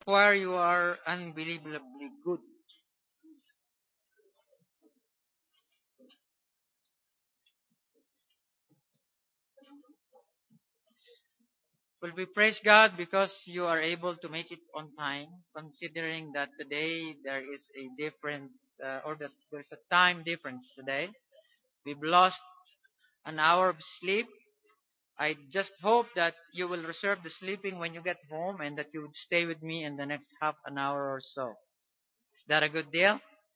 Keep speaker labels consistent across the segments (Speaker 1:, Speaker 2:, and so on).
Speaker 1: Where you are unbelievably good. Well, we praise God because you are able to make it on time, considering that today there is a different, or that there's a time difference today. We've lost an hour of sleep. I just hope that you will reserve the sleeping when you get home and that you would stay with me in the next half an hour or so. Is that a good deal?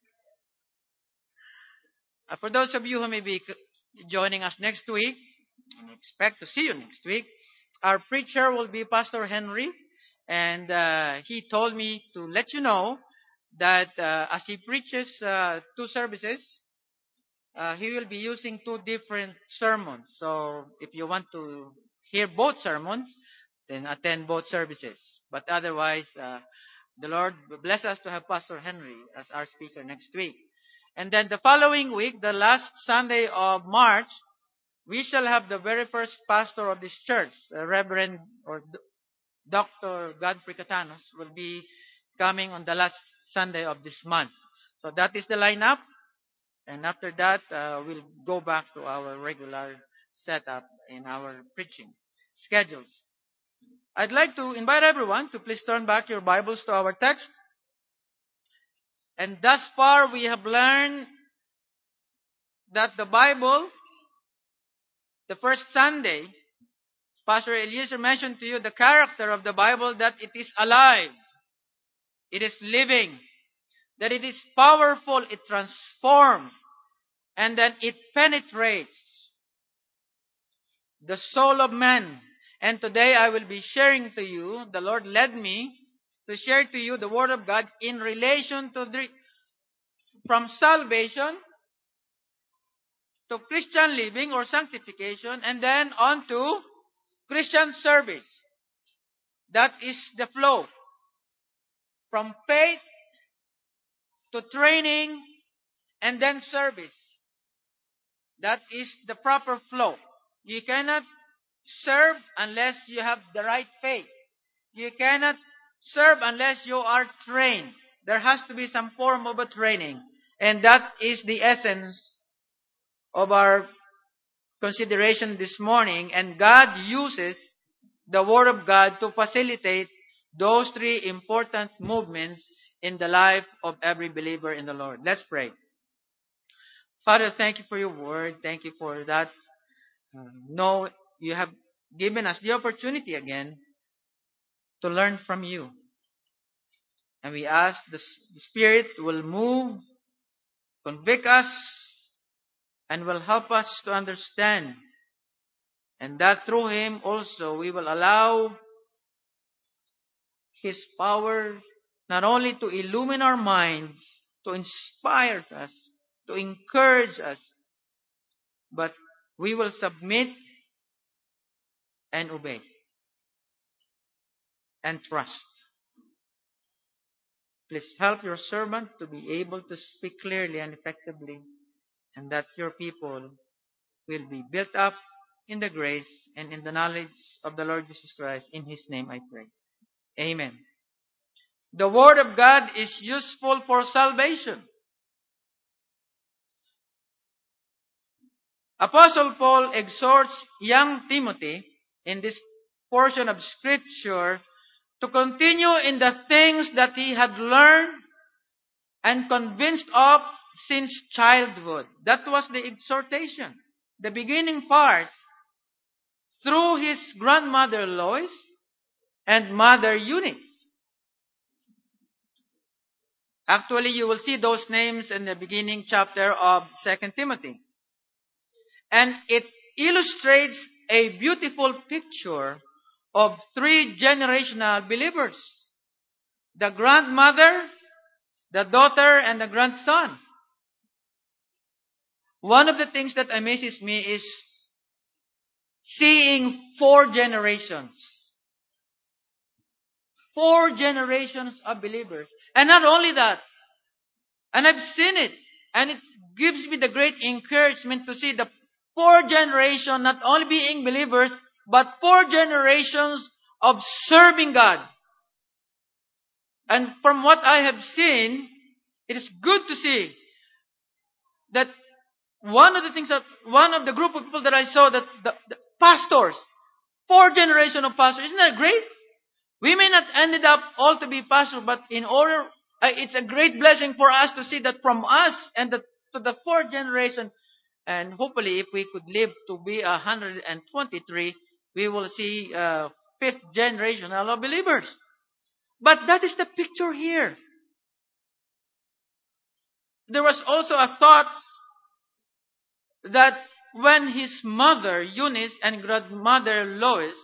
Speaker 1: For those of you who may be joining us next week, and expect to see you next week. Our preacher will be Pastor Henry, and he told me to let you know that as he preaches two services, he will be using two different sermons. So if you want to hear both sermons, then attend both services. But otherwise, the Lord bless us to have Pastor Henry as our speaker next week. And then the following week, the last Sunday of March, we shall have the very first pastor of this church, Reverend or Dr. Godfrey Catanos, will be coming on the last Sunday of this month. So that is the lineup. And after that, we'll go back to our regular setup in our preaching schedules. I'd like to invite everyone to please turn back your Bibles to our text. And thus far, we have learned that the Bible, the first Sunday, Pastor Eliezer mentioned to you the character of the Bible, that it is alive, it is living, that it is powerful, it transforms, and then it penetrates the soul of man. And today I will be sharing to you, the Lord led me to share to you the Word of God in relation to from salvation to Christian living or sanctification, and then on to Christian service. That is the flow. From faith to training and then service. That is the proper flow. You cannot serve unless you have the right faith. You cannot serve unless you are trained. There has to be some form of a training. And that is the essence of our consideration this morning. And God uses the Word of God to facilitate those three important movements in the life of every believer in the Lord. Let's pray. Father, thank you for your word. Thank you for that. No, you have given us the opportunity again to learn from you. And we ask the Spirit will move, convict us, and will help us to understand. And that through Him also we will allow His power not only to illumine our minds, to inspire us, to encourage us, but we will submit and obey and trust. Please help your servant to be able to speak clearly and effectively, and that your people will be built up in the grace and in the knowledge of the Lord Jesus Christ. In His name I pray. Amen. The Word of God is useful for salvation. Apostle Paul exhorts young Timothy in this portion of Scripture to continue in the things that he had learned and convinced of since childhood. That was the exhortation. The beginning part, through his grandmother Lois and mother Eunice. Actually, you will see those names in the beginning chapter of 2 Timothy. And it illustrates a beautiful picture of three generational believers. The grandmother, the daughter, and the grandson. One of the things that amazes me is seeing four generations. Four generations of believers. And not only that, and I've seen it, and it gives me the great encouragement to see the four generations not only being believers, but four generations of serving God. And from what I have seen, it is good to see that one of the group of people that I saw, that the pastors, 4 generations of pastors, isn't that great? We may not ended up all to be pastors, but it's a great blessing for us to see that from us and to the 4th generation, and hopefully if we could live to be 123, we will see 5th generation of believers. But that is the picture here. There was also a thought that when his mother Eunice and grandmother Lois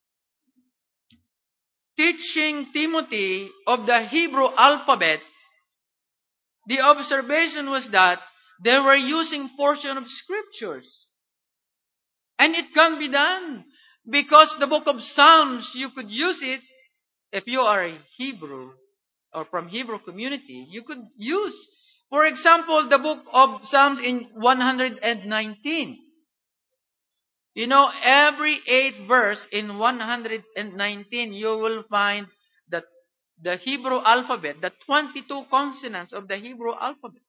Speaker 1: teaching Timothy of the Hebrew alphabet, the observation was that they were using portion of scriptures. And it can be done because the book of Psalms, you could use it if you are a Hebrew or from Hebrew community. You could use, for example, the book of Psalms in 119. You know, every 8th verse in 119, you will find that the Hebrew alphabet, the 22 consonants of the Hebrew alphabet.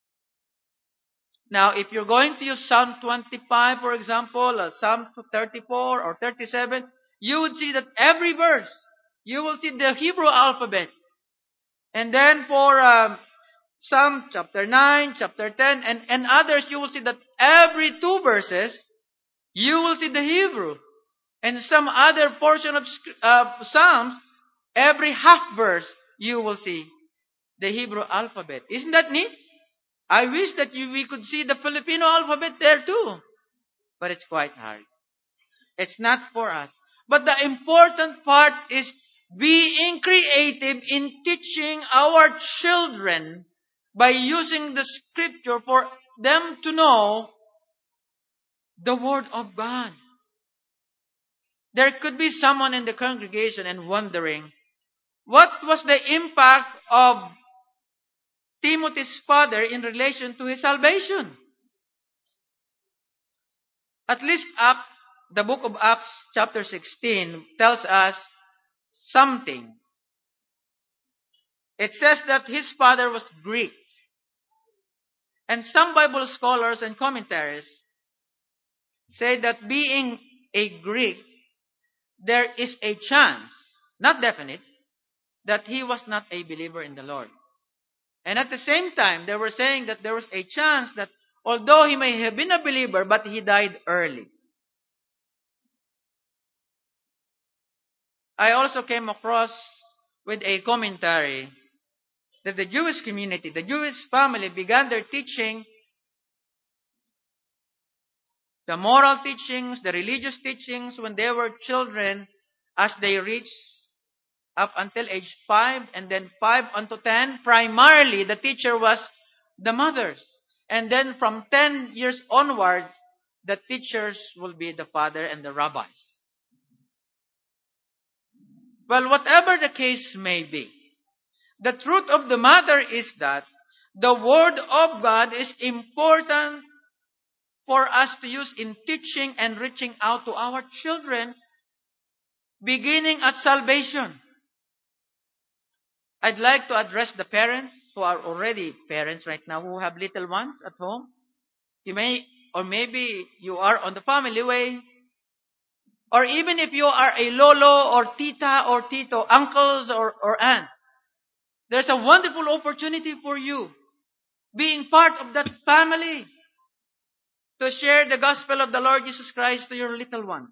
Speaker 1: Now, if you're going to use Psalm 25, for example, or Psalm 34 or 37, you would see that every verse, you will see the Hebrew alphabet. And then for Psalm chapter 9, chapter 10, and others, you will see that every 2 verses, you will see the Hebrew. And some other portion of Psalms, every half verse, you will see the Hebrew alphabet. Isn't that neat? I wish that we could see the Filipino alphabet there too. But it's quite hard. It's not for us. But the important part is being creative in teaching our children by using the scripture for them to know the Word of God. There could be someone in the congregation and wondering, what was the impact of Timothy's father in relation to his salvation? At least the book of Acts chapter 16 tells us something. It says that his father was Greek. And some Bible scholars and commentaries say that being a Greek, there is a chance, not definite, that he was not a believer in the Lord. And at the same time, they were saying that there was a chance that although he may have been a believer, but he died early. I also came across with a commentary that the Jewish community, the Jewish family began their teaching, the moral teachings, the religious teachings when they were children, as they reached up until age 5 and then 5 unto 10. Primarily, the teacher was the mothers. And then from 10 years onwards, the teachers will be the father and the rabbis. Well, whatever the case may be, the truth of the matter is that the Word of God is important for us to use in teaching and reaching out to our children, beginning at salvation. I'd like to address the parents who are already parents right now, who have little ones at home. You may, or maybe you are on the family way, or even if you are a lolo or tita or tito, uncles or aunts, there's a wonderful opportunity for you, being part of that family, to share the gospel of the Lord Jesus Christ to your little ones.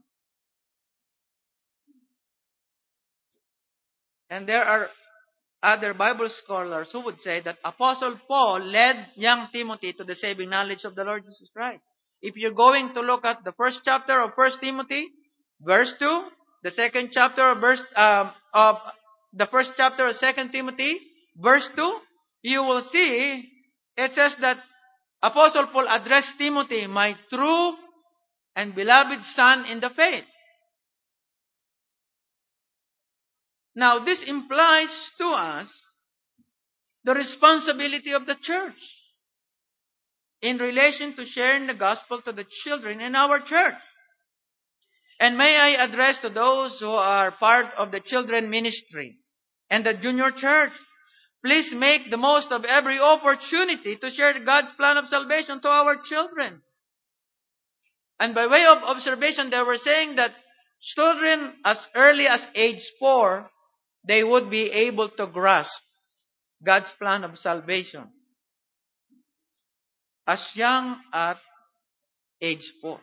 Speaker 1: And there are other Bible scholars who would say that Apostle Paul led young Timothy to the saving knowledge of the Lord Jesus Christ. If you're going to look at the first chapter of 1 Timothy, verse 2, the second chapter of the first chapter of 2 Timothy, verse 2, you will see it says that Apostle Paul addressed Timothy, my true and beloved son in the faith. Now, this implies to us the responsibility of the church in relation to sharing the gospel to the children in our church. And may I address to those who are part of the children ministry and the junior church. Please make the most of every opportunity to share God's plan of salvation to our children. And by way of observation, they were saying that children as early as age 4, they would be able to grasp God's plan of salvation. As young at age 4.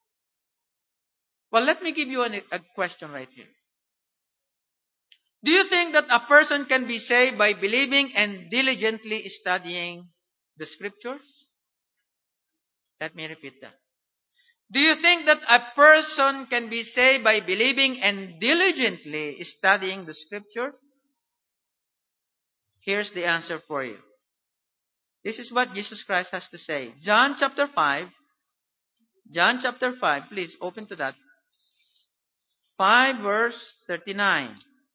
Speaker 1: Well, let me give you a question right here. Do you think that a person can be saved by believing and diligently studying the scriptures? Let me repeat that. Do you think that a person can be saved by believing and diligently studying the scriptures? Here's the answer for you. This is what Jesus Christ has to say. John chapter 5, please open to that. 5 verse 39.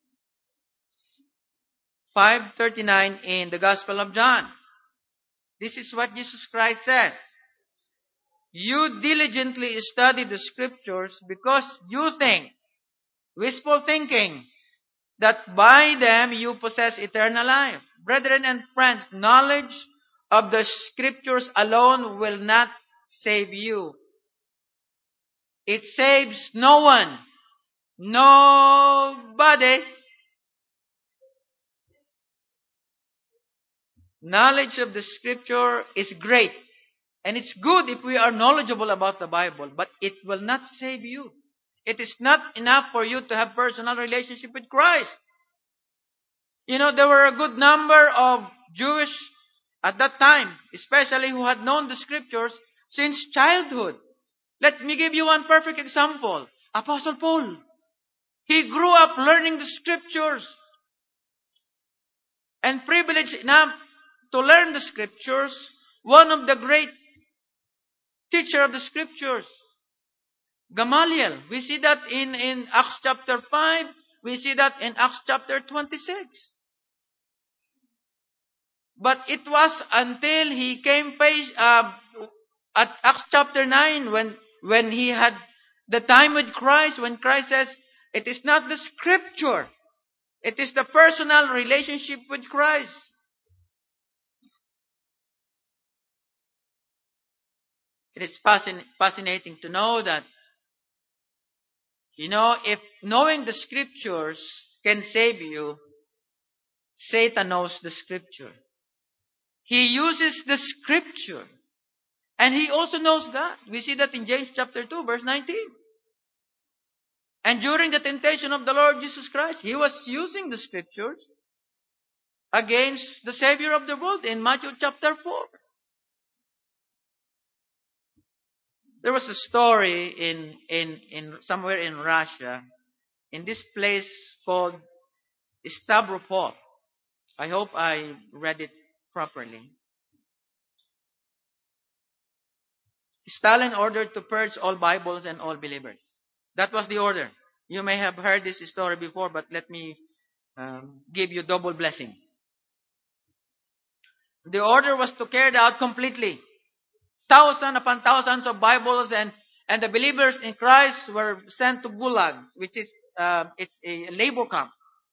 Speaker 1: 5:39 in the Gospel of John. This is what Jesus Christ says. You diligently study the scriptures because you think, wishful thinking, that by them you possess eternal life. Brethren and friends, knowledge of the scriptures alone will not save you. It saves no one. Nobody. Knowledge of the scripture is great. And it's good if we are knowledgeable about the Bible, but it will not save you. It is not enough for you to have personal relationship with Christ. You know, there were a good number of Jewish at that time, especially who had known the scriptures since childhood. Let me give you one perfect example. Apostle Paul. He grew up learning the scriptures and privileged enough to learn the scriptures. One of the great teacher of the scriptures, Gamaliel. We see that in Acts chapter 5. We see that in Acts chapter 26. But it was until he came at Acts chapter 9 when he had the time with Christ, when Christ says, it is not the scripture. It is the personal relationship with Christ. It is fascinating to know that, if knowing the scriptures can save you, Satan knows the scripture. He uses the scripture. And he also knows God. We see that in James chapter 2, verse 19. And during the temptation of the Lord Jesus Christ, he was using the scriptures against the Savior of the world in Matthew chapter 4. There was a story in somewhere in Russia, in this place called Stavropol. I hope I read it properly. Stalin ordered to purge all Bibles and all believers. That was the order. You may have heard this story before, but let me give you double blessing. The order was to carry it out completely. Thousands upon thousands of Bibles and the believers in Christ were sent to gulags, which is it's a labor camp,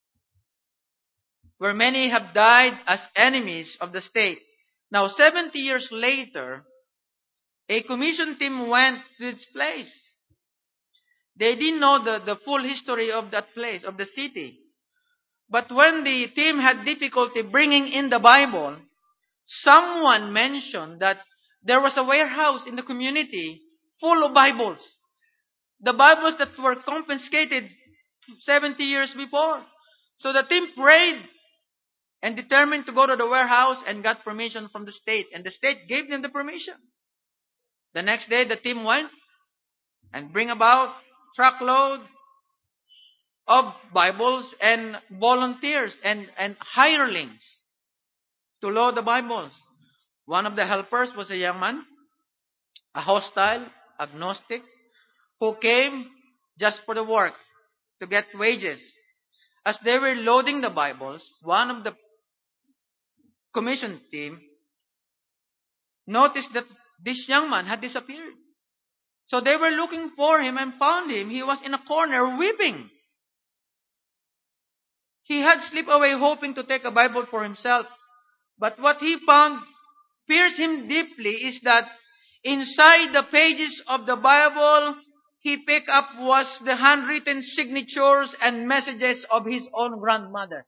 Speaker 1: where many have died as enemies of the state. Now, 70 years later, a commission team went to this place. They didn't know the full history of that place, of the city. But when the team had difficulty bringing in the Bible, someone mentioned that there was a warehouse in the community full of Bibles. The Bibles that were confiscated 70 years before. So the team prayed and determined to go to the warehouse and got permission from the state. And the state gave them the permission. The next day, the team went and bring about truckload of Bibles and volunteers and hirelings to load the Bibles. One of the helpers was a young man, a hostile, agnostic, who came just for the work, to get wages. As they were loading the Bibles, one of the commission team noticed that this young man had disappeared. So they were looking for him and found him. He was in a corner weeping. He had slipped away hoping to take a Bible for himself. But what he found pierced him deeply is that inside the pages of the Bible he picked up was the handwritten signatures and messages of his own grandmother.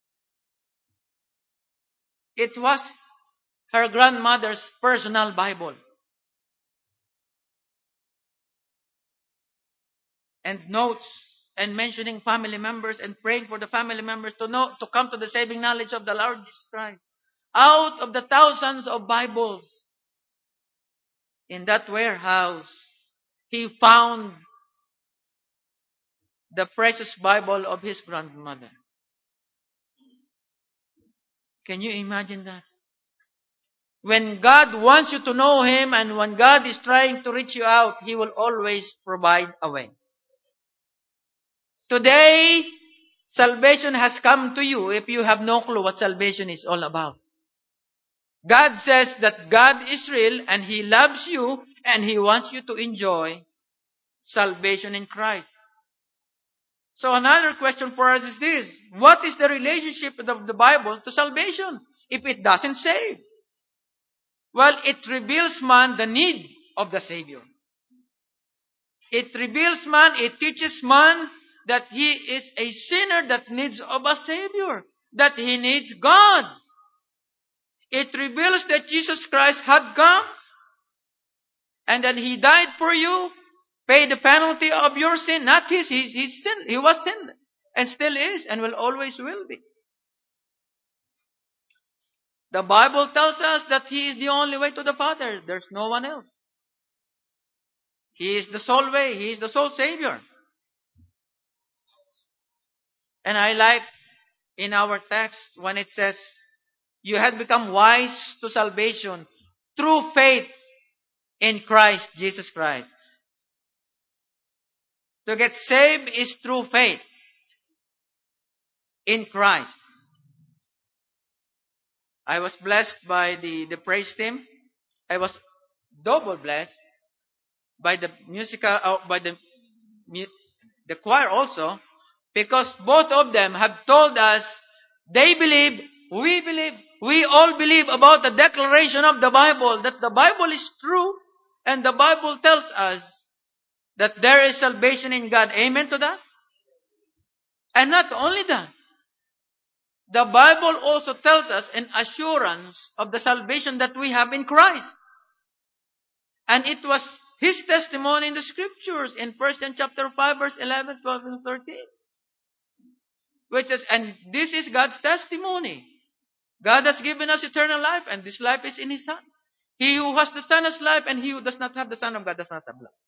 Speaker 1: It was her grandmother's personal Bible. And notes and mentioning family members and praying for the family members to come to the saving knowledge of the Lord Jesus Christ. Out of the thousands of Bibles in that warehouse, he found the precious Bible of his grandmother. Can you imagine that? When God wants you to know Him and when God is trying to reach you out, He will always provide a way. Today, salvation has come to you if you have no clue what salvation is all about. God says that God is real and He loves you and He wants you to enjoy salvation in Christ. So another question for us is this: what is the relationship of the Bible to salvation if it doesn't save? Well, it reveals man the need of the Savior. It reveals man, it teaches man that he is a sinner that needs of a Savior, that he needs God. It reveals that Jesus Christ had come and that He died for you, paid the penalty of your sin, not his, his sin. He was sinless and still is and will always will be. The Bible tells us that He is the only way to the Father. There's no one else. He is the sole way. He is the sole Savior. And I like in our text when it says, you had become wise to salvation through faith in Christ Jesus Christ. To get saved is through faith in Christ. I was blessed by the praise team. I was double blessed by the the choir also, because both of them have told us they believe, we all believe about the declaration of the Bible, that the Bible is true, and the Bible tells us that there is salvation in God. Amen to that? And not only that, the Bible also tells us an assurance of the salvation that we have in Christ. And it was His testimony in the Scriptures in 1 John chapter 5, verse 11, 12, and 13. Which says, and this is God's testimony. God has given us eternal life, and this life is in His Son. He who has the Son has life, and he who does not have the Son of God does not have life.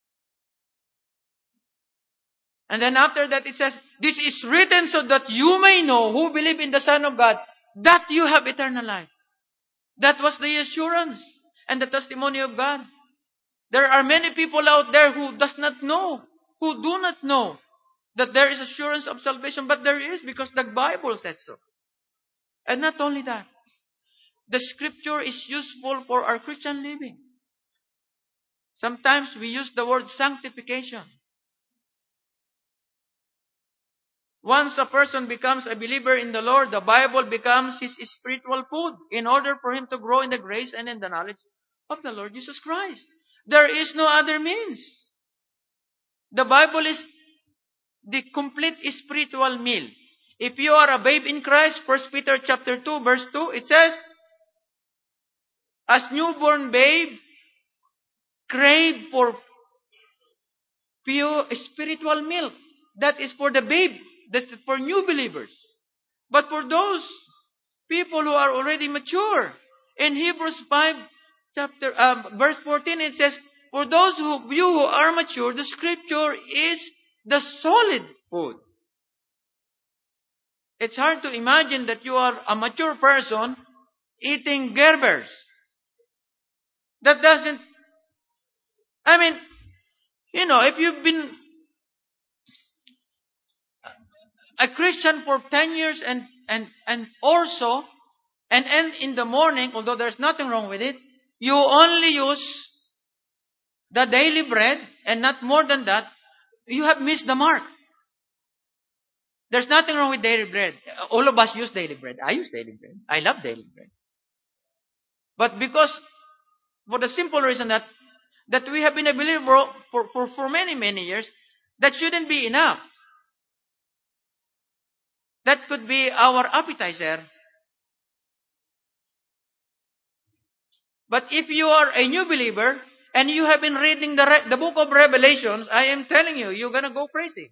Speaker 1: And then after that it says, this is written so that you may know who believe in the Son of God, that you have eternal life. That was the assurance and the testimony of God. There are many people out there who does not know, who do not know that there is assurance of salvation, but there is, because the Bible says so. And not only that, the Scripture is useful for our Christian living. Sometimes we use the word sanctification. Once a person becomes a believer in the Lord, the Bible becomes his spiritual food in order for him to grow in the grace and in the knowledge of the Lord Jesus Christ. There is no other means. The Bible is the complete spiritual meal. If you are a babe in Christ, 1 Peter chapter 2, verse 2, it says, as newborn babe, crave for pure spiritual milk. That is for the babe. That's for new believers. But for those people who are already mature, in Hebrews 5, verse 14, it says, for those of you who are mature, the Scripture is the solid food. It's hard to imagine that you are a mature person eating Gerbers. That doesn't, if you've been a Christian for 10 years and also, and in the morning, although there's nothing wrong with it, you only use the daily bread and not more than that, you have missed the mark. There's nothing wrong with daily bread. All of us use daily bread. I use daily bread. I love daily bread. But because, for the simple reason that we have been a believer for many, many years, that shouldn't be enough. That could be our appetizer. But if you are a new believer and you have been reading the book of Revelations, I am telling you, you're going to go crazy.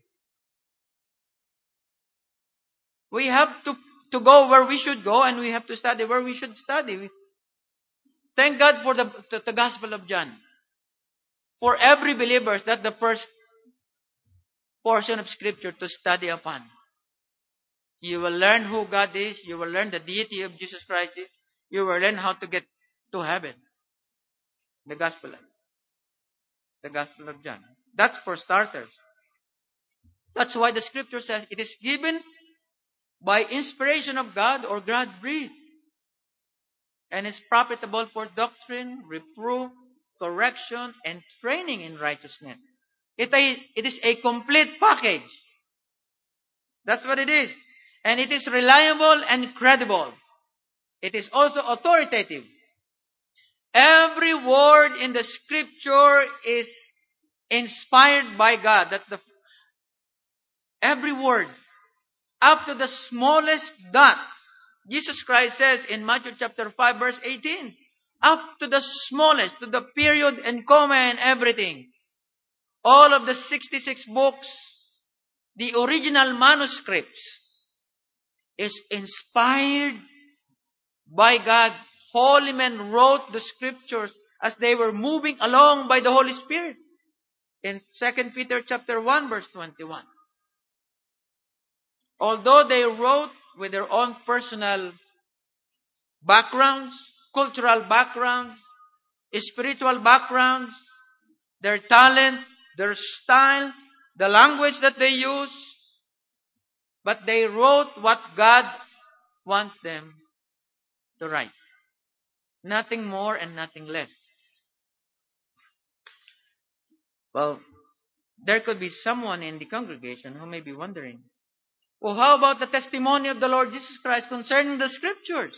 Speaker 1: We have to go where we should go, and we have to study where we should study. Thank God for the Gospel of John. For every believer, that's the first portion of Scripture to study upon. You will learn who God is. You will learn the deity of Jesus Christ is. You will learn how to get to heaven. The Gospel of John. That's for starters. That's why the Scripture says it is given by inspiration of God or God breathed, and is profitable for doctrine, reproof, correction, and training in righteousness. It is a complete package. That's what it is. And it is reliable and credible. It is also authoritative. Every word in the Scripture is inspired by God. Every word, up to the smallest dot. Jesus Christ says in Matthew chapter 5 verse 18, up to the smallest, to the period and comma and everything. All of the 66 books, the original manuscripts, is inspired by God. Holy men wrote the Scriptures as they were moving along by the Holy Spirit. In 2 Peter chapter 1 verse 21. Although they wrote with their own personal backgrounds, cultural backgrounds, spiritual backgrounds, their talent, their style, the language that they use, but they wrote what God wants them to write. Nothing more and nothing less. Well, there could be someone in the congregation who may be wondering, well, how about the testimony of the Lord Jesus Christ concerning the Scriptures?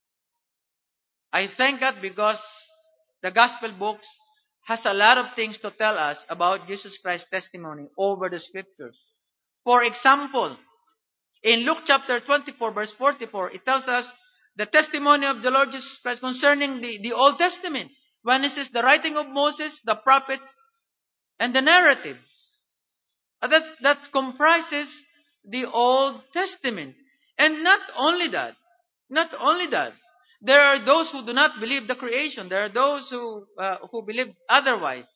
Speaker 1: I thank God because the Gospel books has a lot of things to tell us about Jesus Christ's testimony over the Scriptures. For example, in Luke chapter 24 verse 44, it tells us the testimony of the Lord Jesus Christ concerning the Old Testament. When it says the writing of Moses, the prophets, and the narratives. That comprises the Old Testament. And not only that, there are those who do not believe the creation. There are those who believe otherwise.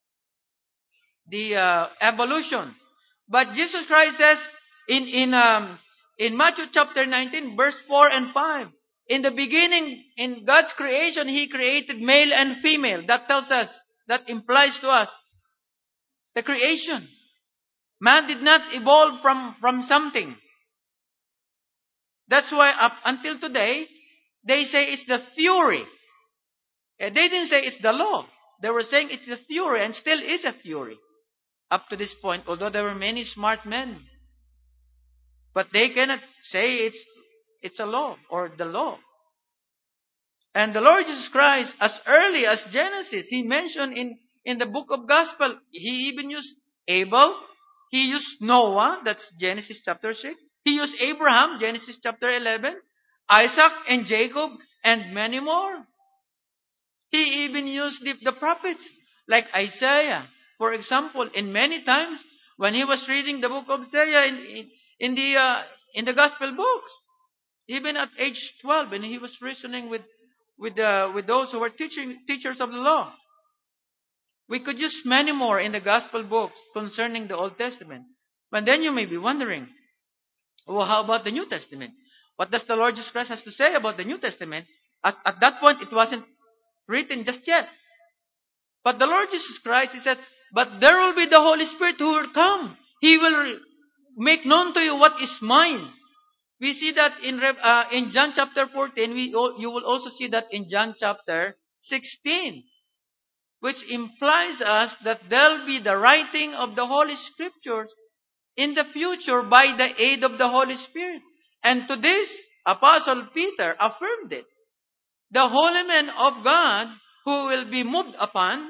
Speaker 1: The evolution. But Jesus Christ says in Matthew chapter 19, verse 4 and 5, in the beginning, in God's creation, He created male and female. That tells us, that implies to us, the creation. Man did not evolve from something. That's why up until today, they say it's the theory. They didn't say it's the law. They were saying it's the theory, and still is a theory. Up to this point, although there were many smart men. But they cannot say it's a law or the law. And the Lord Jesus Christ, as early as Genesis, He mentioned in the book of Gospel, He even used Abel. He used Noah, that's Genesis chapter 6. He used Abraham, Genesis chapter 11. Isaac and Jacob, and many more. He even used the prophets, like Isaiah. For example, in many times, when he was reading the book of Isaiah in the Gospel books, even at age 12, and he was reasoning with those who were teachers of the law. We could use many more in the Gospel books concerning the Old Testament. But then you may be wondering, well, how about the New Testament? What does the Lord Jesus Christ has to say about the New Testament? At that point, it wasn't written just yet. But the Lord Jesus Christ, He said, but there will be the Holy Spirit who will come. He will make known to you what is mine. We see that in John chapter 14. You will also see that in John chapter 16. Which implies us that there will be the writing of the Holy Scriptures in the future by the aid of the Holy Spirit. And to this, Apostle Peter affirmed it. The holy men of God who will be moved upon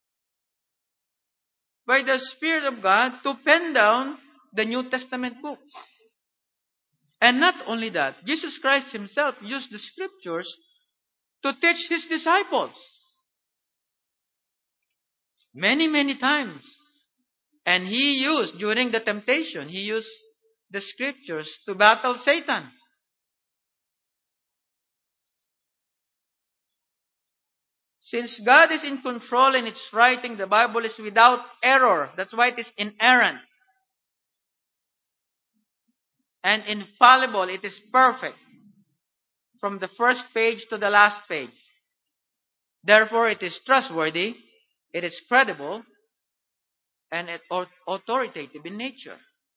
Speaker 1: by the Spirit of God to pen down the New Testament book. And not only that, Jesus Christ himself used the scriptures to teach his disciples many, many times. And he used, during the temptation, he used the scriptures to battle Satan. Since God is in control in its writing, the Bible is without error. That's why it is inerrant. And infallible. It is perfect. From the first page to the last page. Therefore, it is trustworthy, it is credible, and authoritative in nature.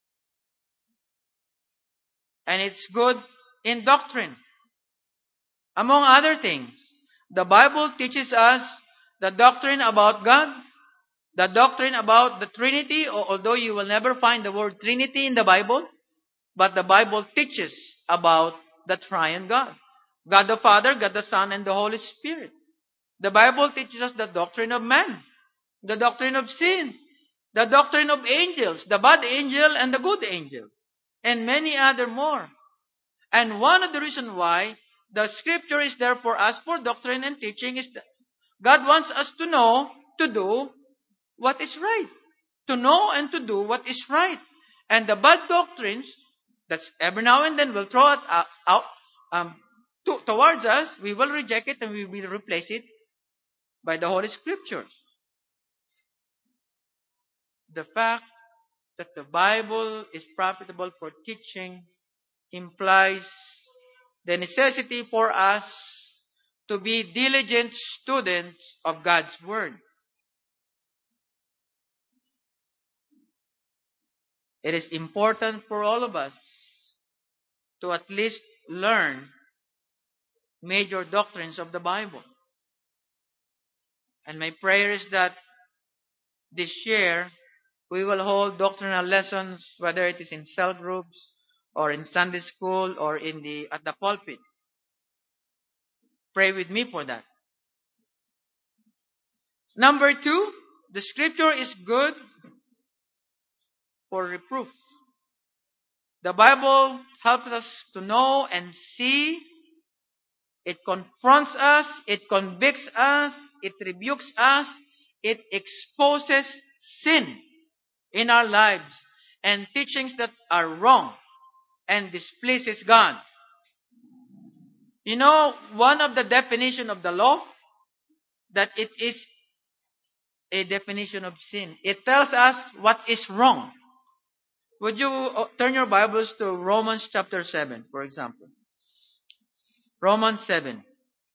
Speaker 1: And it's good in doctrine. Among other things, the Bible teaches us the doctrine about God, the doctrine about the Trinity, although you will never find the word Trinity in the Bible, but the Bible teaches about the triune God. God the Father, God the Son, and the Holy Spirit. The Bible teaches us the doctrine of man, the doctrine of sin, the doctrine of angels, the bad angel and the good angel, and many other more. And one of the reasons why the scripture is there for us for doctrine and teaching is that God wants us to know, to do what is right. To know and to do what is right. And the bad doctrines, that's every now and then will throw it out towards us, we will reject it and we will replace it by the Holy Scriptures. The fact that the Bible is profitable for teaching implies the necessity for us to be diligent students of God's Word. It is important for all of us to at least learn major doctrines of the Bible. And my prayer is that this year we will hold doctrinal lessons, whether it is in cell groups or in Sunday school or at the pulpit. Pray with me for that. Number 2, the scripture is good for reproof. The Bible helps us to know and see. It confronts us. It convicts us. It rebukes us. It exposes sin in our lives and teachings that are wrong and displeases God. You know, one of the definition of the law, that it is a definition of sin. It tells us what is wrong. Would you turn your Bibles to Romans chapter 7, for example? Romans 7,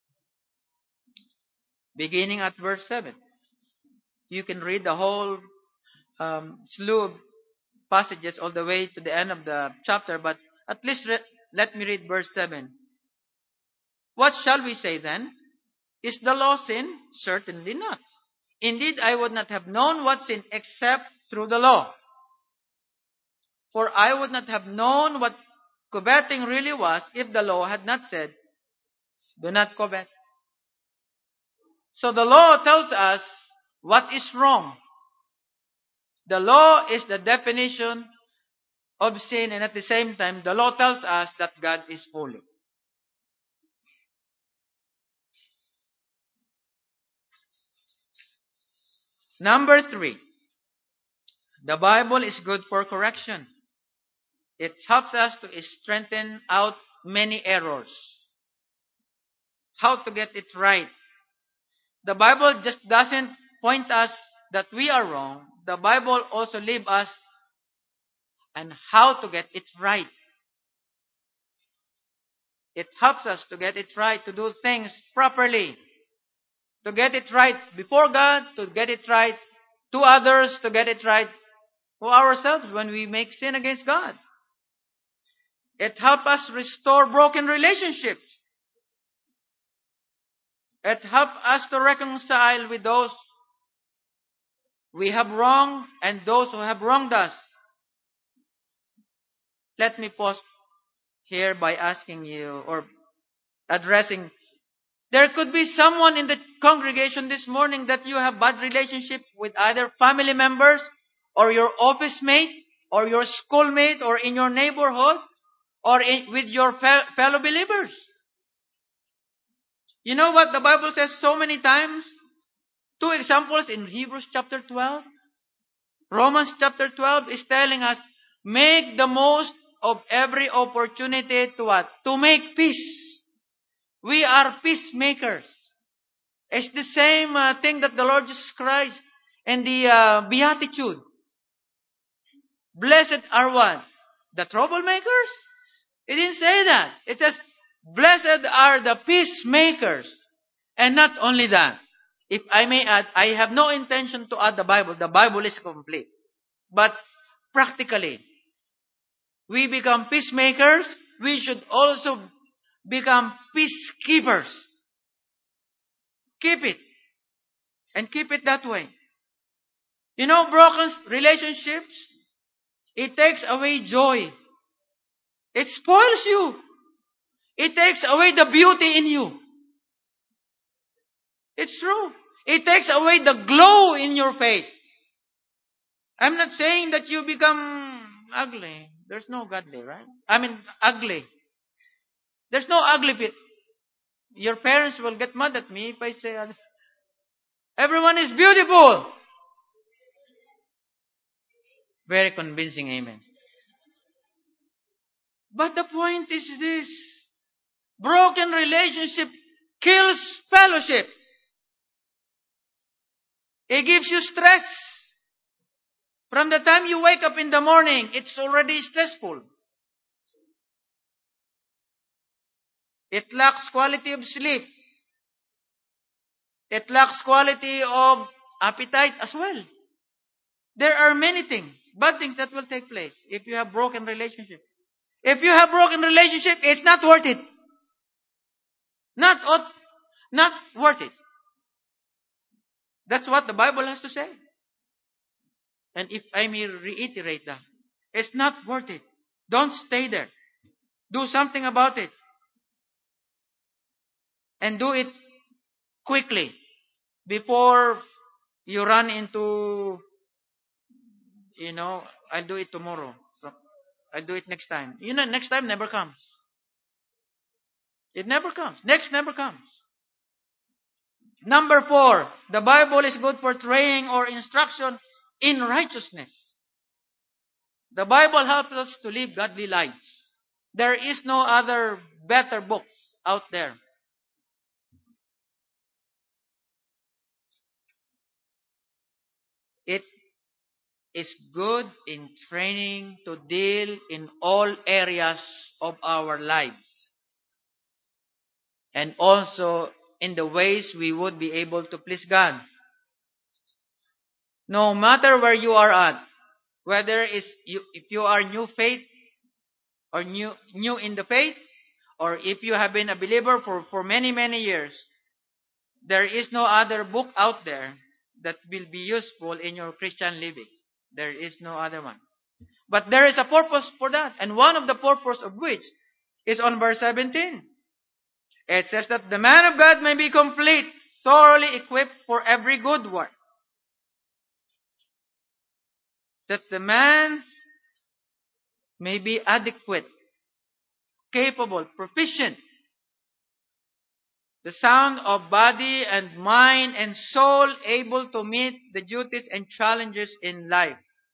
Speaker 1: beginning at verse 7. You can read the whole slew of passages all the way to the end of the chapter, but at least let me read verse 7. What shall we say then? Is the law sin? Certainly not. Indeed, I would not have known what sin except through the law. For I would not have known what coveting really was if the law had not said, do not covet. So the law tells us what is wrong. The law is the definition of sin, and at the same time, the law tells us that God is holy. Number 3, the Bible is good for correction. It helps us to straighten out many errors. How to get it right. The Bible just doesn't point us that we are wrong. The Bible also leaves us on how to get it right. It helps us to get it right, to do things properly. To get it right before God, to get it right to others, to get it right for ourselves when we make sin against God. It helps us restore broken relationships. It helps us to reconcile with those we have wronged and those who have wronged us. let me pause here by asking you or addressing. There could be someone in the congregation this morning that you have bad relationship with either family members or your office mate or your schoolmate or in your neighborhood or with your fellow believers. You know what the Bible says so many times? Two examples in Hebrews chapter 12. Romans chapter 12 is telling us, make the most of every opportunity to what? To make peace. We are peacemakers. It's the same thing that the Lord Jesus Christ and the Beatitude. Blessed are what? The troublemakers? It didn't say that. It says, blessed are the peacemakers. And not only that, if I may add, I have no intention to add the Bible. The Bible is complete. But practically, we become peacemakers. We should also become peacekeepers. Keep it. And keep it that way. You know, broken relationships, it takes away joy. It spoils you. It takes away the beauty in you. It's true. It takes away the glow in your face. I'm not saying that you become ugly. There's no godly, right? I mean, ugly. There's no ugly bit. Your parents will get mad at me if I say everyone is beautiful. Very convincing amen. But the point is this. Broken relationship kills fellowship. It gives you stress. From the time you wake up in the morning, it's already stressful. It lacks quality of sleep. It lacks quality of appetite as well. There are many things, bad things that will take place if you have broken relationship. If you have broken relationship, it's not worth it. Not worth it. That's what the Bible has to say. And if I may reiterate that, it's not worth it. Don't stay there. Do something about it. And do it quickly before you run into, I'll do it tomorrow. So I'll do it next time. Next time never comes. It never comes. Next never comes. Number 4, the Bible is good for training or instruction in righteousness. The Bible helps us to live godly lives. There is no other better book out there. It is good in training to deal in all areas of our lives. And also in the ways we would be able to please God. No matter where you are at, whether if you are new faith or new in the faith, or if you have been a believer for many, many years, there is no other book out there that will be useful in your Christian living. There is no other one. But there is a purpose for that. And one of the purpose of which is on verse 17. It says that the man of God may be complete, thoroughly equipped for every good work. That the man may be adequate, capable, proficient. The sound of body and mind and soul, able to meet the duties and challenges in life.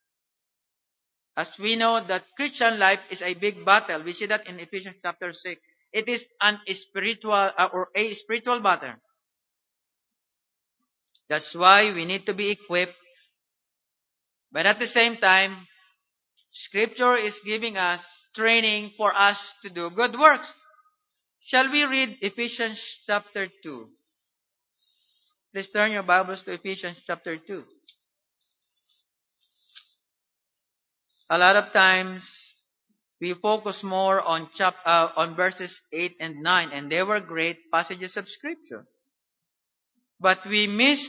Speaker 1: As we know that Christian life is a big battle. We see that in Ephesians chapter 6. It is a spiritual battle. That's why we need to be equipped. But at the same time, Scripture is giving us training for us to do good works. Shall we read Ephesians chapter 2? Please turn your Bibles to Ephesians chapter 2. A lot of times, we focus more on verses 8 and 9, and they were great passages of Scripture. But we miss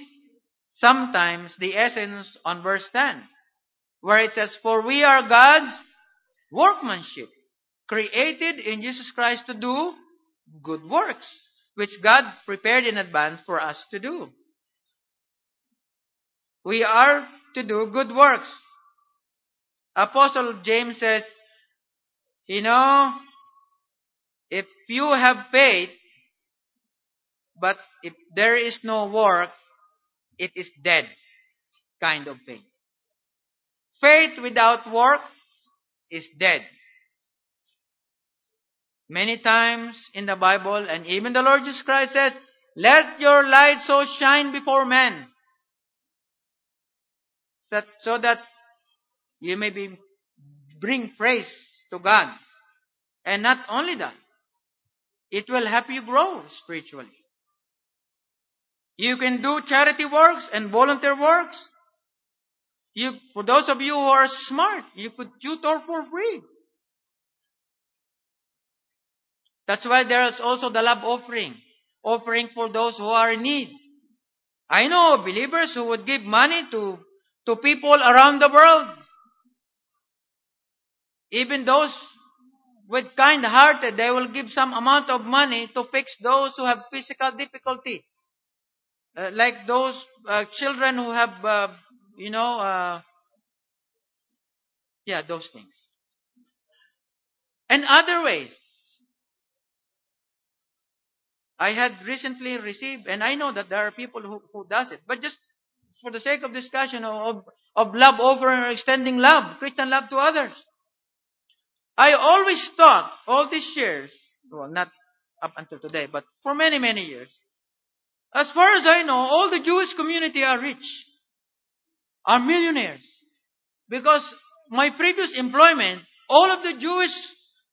Speaker 1: sometimes the essence on verse 10, where it says, "For we are God's workmanship, created in Jesus Christ to do good works, which God prepared in advance for us to do. We are to do good works. Apostle James says, if you have faith, but if there is no work, it is dead kind of faith. Faith without work is dead. Many times in the Bible, and even the Lord Jesus Christ says, let your light so shine before men, so that you may bring praise to God. And not only that, it will help you grow spiritually. You can do charity works and volunteer works. For those of you who are smart, you could tutor for free. That's why there is also the love offering for those who are in need. I know believers who would give money to people around the world. Even those with kind-hearted, they will give some amount of money to fix those who have physical difficulties. Like those children who have, those things. And other ways. I had recently received, and I know that there are people who does it, but just for the sake of discussion of love offering or extending love, Christian love to others. I always thought all these years, well, not up until today, but for many, many years, as far as I know, all the Jewish community are rich, are millionaires. Because my previous employment, all of the Jewish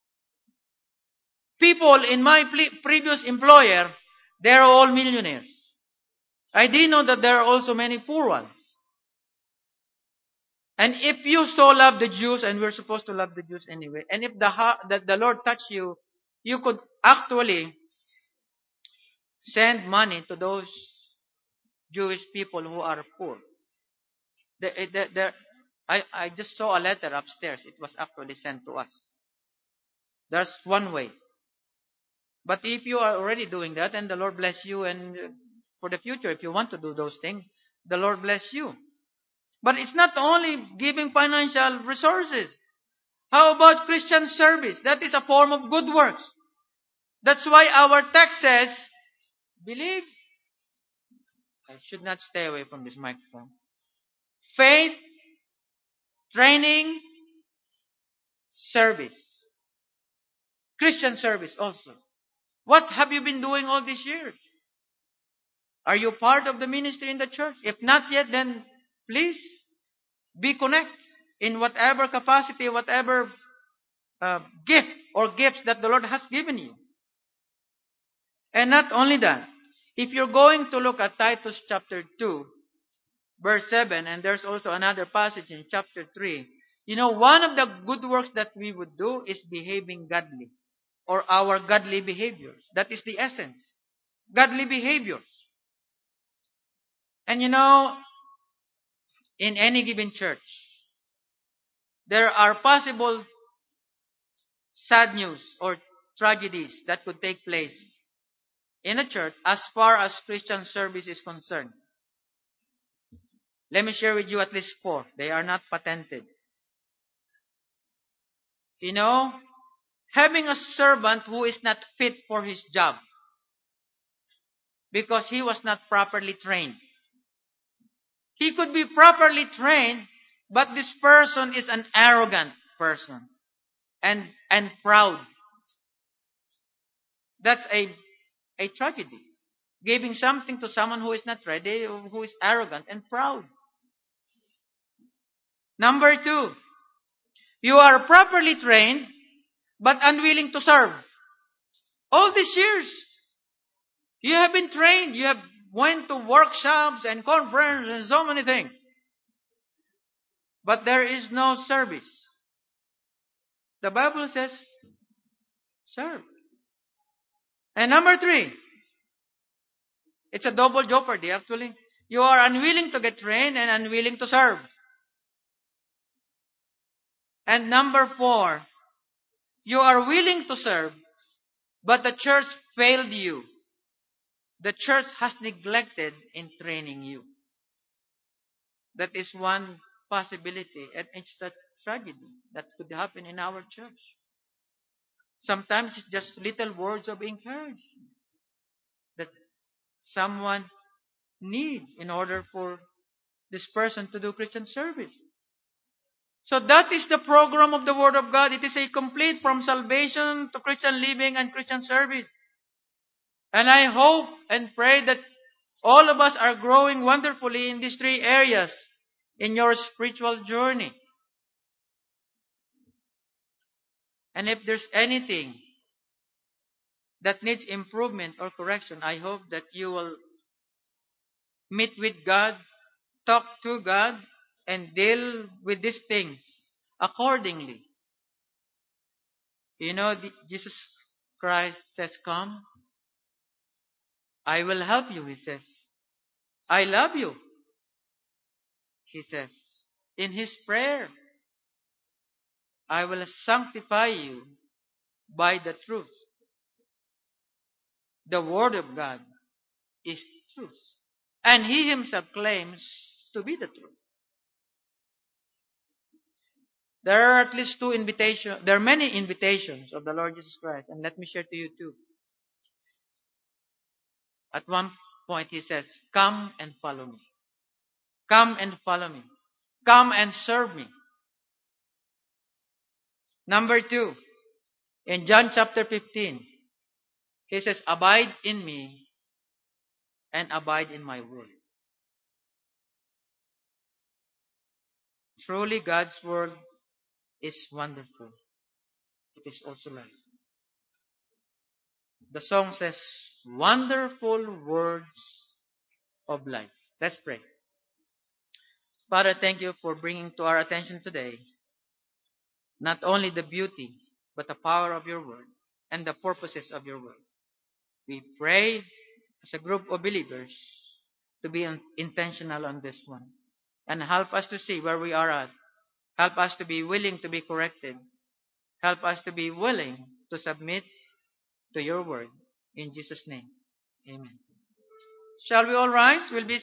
Speaker 1: people in my previous employer, they're all millionaires. I didn't know that there are also many poor ones. And if you so love the Jews, and we're supposed to love the Jews anyway, and if the Lord touch you, you could actually send money to those Jewish people who are poor. I just saw a letter upstairs. It was actually sent to us. There's one way. But if you are already doing that, and the Lord bless you, and for the future, if you want to do those things, the Lord bless you. But it's not only giving financial resources. How about Christian service? That is a form of good works. That's why our text says, believe. I should not stay away from this microphone. Faith, training, service. Christian service also. What have you been doing all these years? Are you part of the ministry in the church? If not yet, then please be connected in whatever capacity, whatever gift or gifts that the Lord has given you. And not only that, if you're going to look at Titus chapter 2, verse 7, and there's also another passage in chapter 3, one of the good works that we would do is behaving godly, or our godly behaviors. That is the essence. Godly behaviors. And in any given church, there are possible sad news or tragedies that could take place in a church as far as Christian service is concerned. Let me share with you at least 4. They are not patented. Having a servant who is not fit for his job because he was not properly trained. He could be properly trained, but this person is an arrogant person and proud. That's a tragedy. Giving something to someone who is not ready, who is arrogant and proud. Number 2, you are properly trained, but unwilling to serve. All these years, you have been trained. You have went to workshops and conferences and so many things. But there is no service. The Bible says, serve. And number 3, it's a double jeopardy actually. You are unwilling to get trained and unwilling to serve. And number 4, You are willing to serve, but the church failed you. The church has neglected in training you. That is one possibility, and it's a tragedy that could happen in our church. Sometimes it's just little words of encouragement that someone needs in order for this person to do Christian service. So that is the program of the Word of God. It is a complete from salvation to Christian living and Christian service. And I hope and pray that all of us are growing wonderfully in these three areas in your spiritual journey. And if there's anything that needs improvement or correction, I hope that you will meet with God, talk to God, and deal with these things accordingly. You know, Jesus Christ says, come, I will help you, he says. I love you, he says. In his prayer, I will sanctify you by the truth. The Word of God is truth. And he himself claims to be the truth. There are at least two invitations. There are many invitations of the Lord Jesus Christ. And let me share to you two. At one point he says, come and follow me. Come and follow me. Come and serve me. Number two, in John chapter 15, he says, abide in me and abide in my word. Truly God's word is wonderful. It is also life. The song says, wonderful words of life. Let's pray. Father, thank you for bringing to our attention today not only the beauty, but the power of your word and the purposes of your word. We pray as a group of believers to be intentional on this one and help us to see where we are at. Help us to be willing to be corrected. Help us to be willing to submit to your word. In Jesus' name, amen. Shall we all rise? We'll be